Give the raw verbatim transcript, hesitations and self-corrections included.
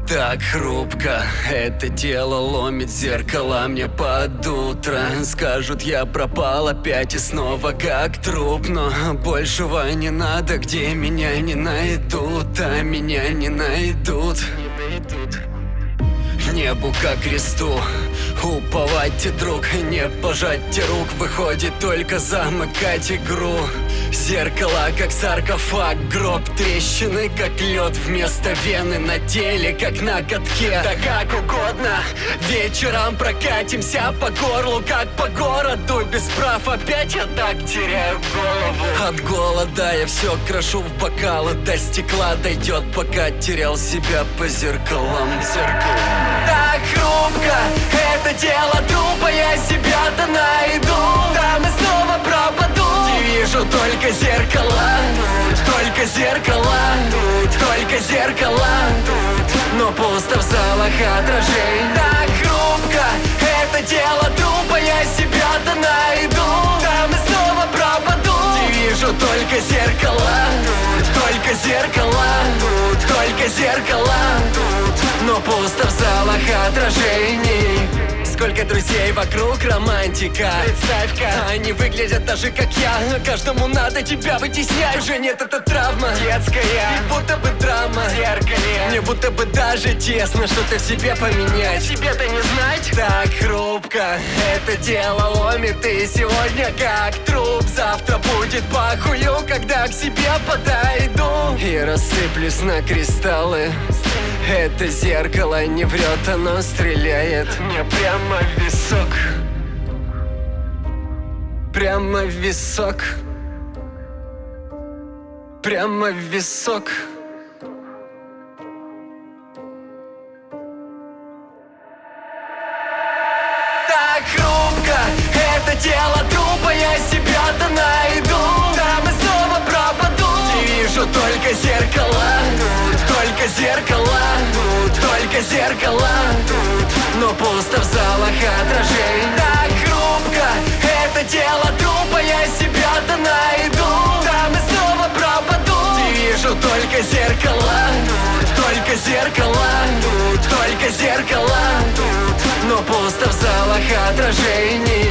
Так хрупко, это тело ломит зеркало мне под утро. Скажут, я пропал опять и снова как труп. Но большего не надо, где меня не найдут. А меня не найдут. Небу как кресту уповать, друг, не пожать рук. Выходит только замыкать игру. Зеркало как саркофаг, гроб, трещины как лед. Вместо вены на теле, как на катке. Да как угодно, вечером прокатимся по горлу, как по городу. Без прав опять я так теряю голову. От голода я все крошу в бокалы. До стекла дойдет, пока терял себя по зеркалам. Зеркалам. Так хрупко, это тело трупа, я себя-то найду. Там и снова пропаду. Не вижу только зеркала, только зеркала, только зеркала. Но пусто в залах отражений. Так хрупко, это тело трупа, я себя-то найду. Там и снова пропаду. Не вижу только зеркала, только зеркала, только зеркала. Но пусто в залах отражений. Сколько друзей вокруг, романтика. Представь-ка, они выглядят так же, как я. Каждому надо тебя вытеснять. Уже нет, это травма детская, и будто бы драма в зеркале. Мне будто бы даже тесно что-то в себе поменять. Тебе-то не знать. Так хрупко, это дело ломит. И сегодня как труп, завтра будет похую, когда к себе подойду и рассыплюсь на кристаллы. Это зеркало не врет, оно стреляет мне прямо в висок. Прямо в висок. Прямо в висок. Так хрупко, это тело трупа, я себя-то найду. Там и снова пропаду. Не вижу только зеркала, только зеркала, только зеркала. Но пусто в залах отражений. Так хрупко, это тело трупа, я себя-то найду. Там и снова пропаду. Не вижу только зеркала, только зеркала, только зеркала. Но пусто в залах отражений.